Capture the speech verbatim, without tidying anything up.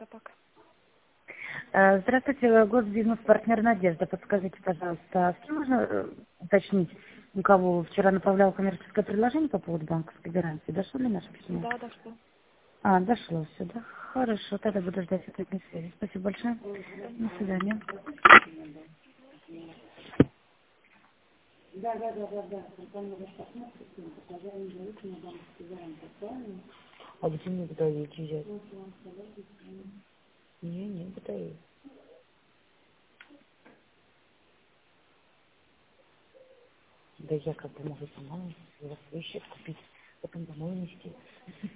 Ставрополь. Э, Здравствуйте, госбизнес-партнер Надежда. Подскажите, пожалуйста, а с кем можно э, уточнить, у кого вчера направлял коммерческое предложение по поводу банковской гарантии? Дошло ли наше письмо? Да, дошло. А, дошло все, да? Хорошо, тогда буду ждать ответной связи. Спасибо большое. До свидания. А где мне бытовик взять? Не, не бытовик. Да я как бы могу сама у вас вещи купить, потом домой нести.